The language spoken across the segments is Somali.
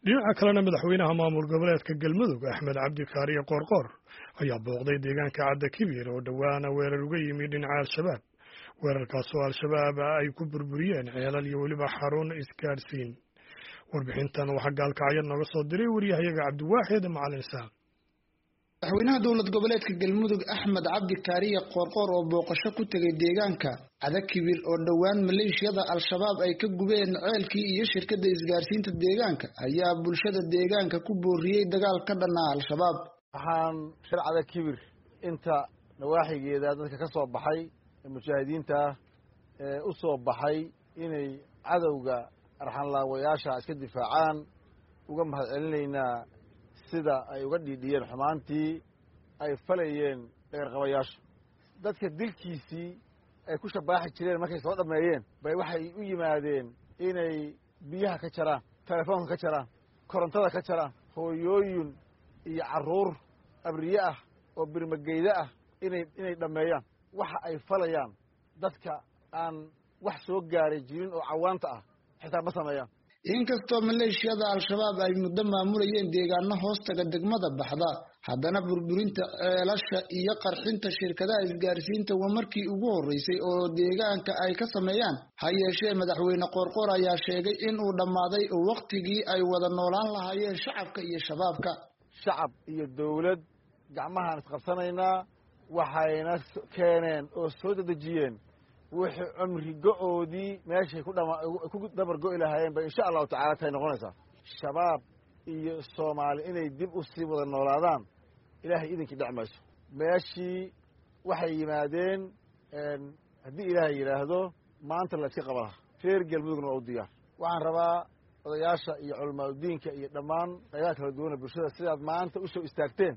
dhinaca kalena madaxweynaha maamul goboleedka galmudug axmed cabdi kaariye qoorqoor ayaa booqday deegaanka cadda kibir oo dhowaana weerar uga yimi dhinaca al-shabaab weerarkaas oo al-shabaab ay ku burburiyeen ceelal iyo weliba xarun isgaadhsiin warbixintan waxaa gaalkacyo nooga soo diray waryahayaga cabdiwaaxid macalin isaaq madaxweynaha dowlad goboleedka galmudug axmed cabdi kaariye qoorqoor oo booqasho ku tegay deegaanka cadda kibir oo dhowaan maleeshiyada al-shabaab ay ka gubeen ceelkii iyo shirkadda isgaarsiinta deegaanka ayaa bulshada deegaanka ku booriyey dagaal ka dhanaa al-shabaab waxaan shir cadda kibir inta nawaaxigeeda dadka ka soo baxay mujaahidiinta u soo baxay inay cadowga arxanlaawayaasha iska difaacaan uga mahad celinaynaa sida ay uga dhiidhiyeen xumaantii ay falayeen dheerqabayaasha dadka dilkiisii ay ku shabaaxi jireen markay soo dhammeeyeen bay waxay u yimaadeen inay biyaha ka jaraan telefoonka ka jaraan korontada ka jaraan hooyooyin iyo carruur abriye ah oo birmageyda ah inay dhammeeyaan waxa ay falayaan dadka aan wax soo gaaray jirin oo cawaanta ah xitaa ma sameeyaan inkastoo maleeshiyada al-shabaab ay muddo maamulayeen deegaano hoostaga degmada baxda haddana burburinta ceelasha iyo qarxinta shirkadaha isgaarsiinta waa markii ugu horreysay oo deegaanka ay ka sameeyaan ha yeeshee madaxweyne qoorqoor ayaa sheegay in uu dhammaaday oo wakhtigii ay wada noolaan lahaayeen shacabka iyo shabaabka shacab iyo dowlad gacmahaan isqabsanaynaa waxayna keeneen oo soo dedejiyeen wixii cumri go-oodii meeshay ku dabar go'i lahaayeen bay insha allahu tacala tahay noqonaysaa shabaab iyo soomaali inay dib u sii wada noolaadaan ilaahay idinkii dhec mayso meeshii waxay yimaadeen haddii ilaahay yidhaahdo maanta la iska qaba laha reer galmudugna waa u diyaar waxaan rabaa odayaasha iyo culamaauddiinka iyo dhammaan qaybaha kala duwana bulshada sidaad maanta u soo istaagteen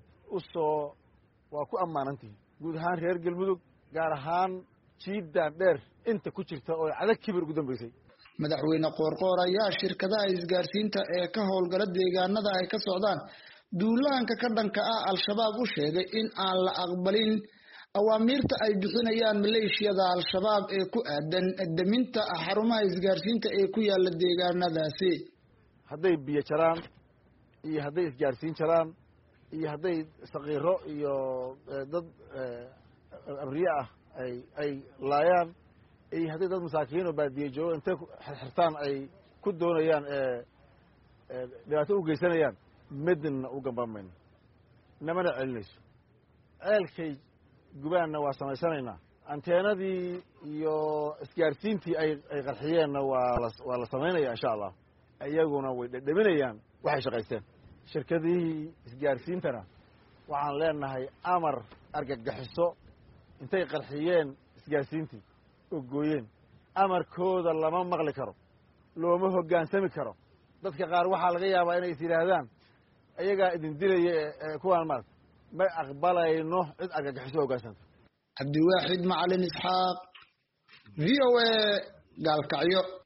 waa ku ammaanantihin guud ahaan reer galmudug gaar ahaan jiiddaan dheer inta ku jirta oo cadda kibir ugu dambaysay madaxweyne qoorqoor ayaa shirkadaha isgaarsiinta ee ka howlgala deegaanada ay ka socdaan duulaanka ka dhanka ah al-shabaab u sheegay in aan la aqbalin awaamiirta ay bixinayaan maleeshiyada al-shabaab ee ku aadan daminta xarumaha isgaarsiinta ee ku yaala deegaanadaasi hadday biyo jaraan iyo hadday isgaarsiin jaraan iyo hadday sakiiro iyo dad abriye ah ay laayaan iyo hadday dad masaakiin oo baadiye joogo intay xirxirtaan ay ku doonayaan dhibaato u geysanayaan midna u gambaamayno namana celinayso ceelkay gubaanna waa samaysanaynaa anteenadii iyo isgaarsiintii ay qarxiyeenna waa la samaynaya insha allah iyaguna way dhedhaminayaan waxay shaqaysteen shirkadihii isgaarsiintana waxaan leenahay amar argagaxiso intay qarxiyeen isgaarsiintii oo gooyeen amarkooda lama maqli karo looma hoggaansami karo dadka qaar waxaa laga yaabaa inay is yidhaahdaan ayagaa idin dilaya kuwaan maarata ma aqbalayno cid argagaxiso hoggaansanta cabdiwaaxid macalin isxaaq v o a gaalkacyo